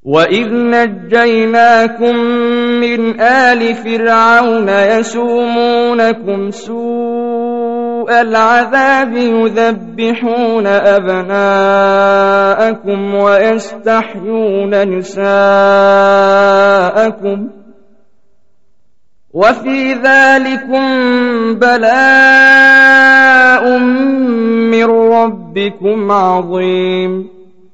وإذ نجيناكم من آل فرعون يسومونكم سوء العذاب يذبحون أبناءكم ويستحيون نساءكم وفي ذلكم بلاء من ربكم عظيم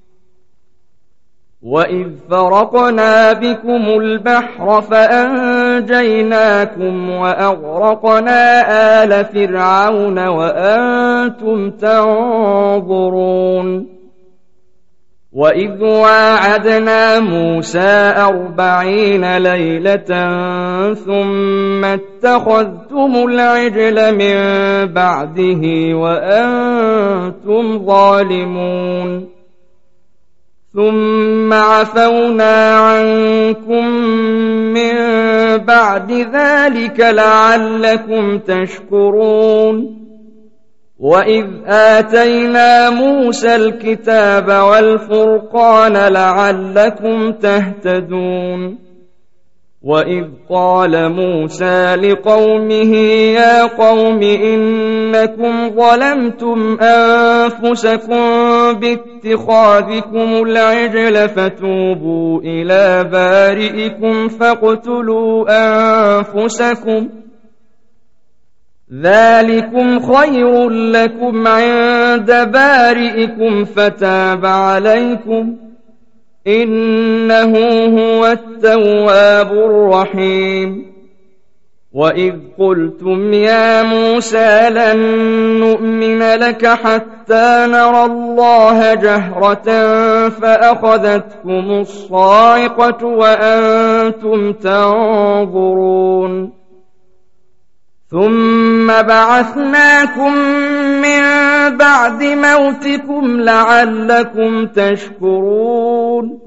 وإذ فرقنا بكم البحر فأنجيناكم وأغرقنا آل فرعون وأنتم تنظرون وإذ واعدنا موسى 40 ليلة ثم اتخذتم العجل من بعده وأنتم ظالمون ثم عفونا عنكم من بعد ذلك لعلكم تشكرون وإذ آتينا موسى الكتاب والفرقان لعلكم تهتدون وإذ قال موسى لقومه يا قوم إنكم ظلمتم أنفسكم باتخاذكم العجل فتوبوا إلى بارئكم فاقتلوا أنفسكم ذلكم خير لكم عند بارئكم فتاب عليكم إنه هو التواب الرحيم وإذ قلتم يا موسى لن نؤمن لك حتى نرى الله جهرة فأخذتكم الصاعقة وأنتم تنظرون ثم بعثناكم من بعد موتكم لعلكم تشكرون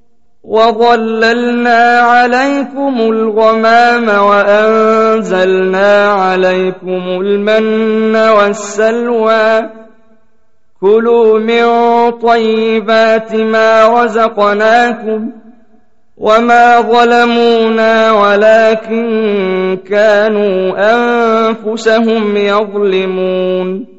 وظللنا عليكم الغمام وأنزلنا عليكم المن والسلوى كلوا من طيبات ما رزقناكم وما ظلمونا ولكن كانوا أنفسهم يظلمون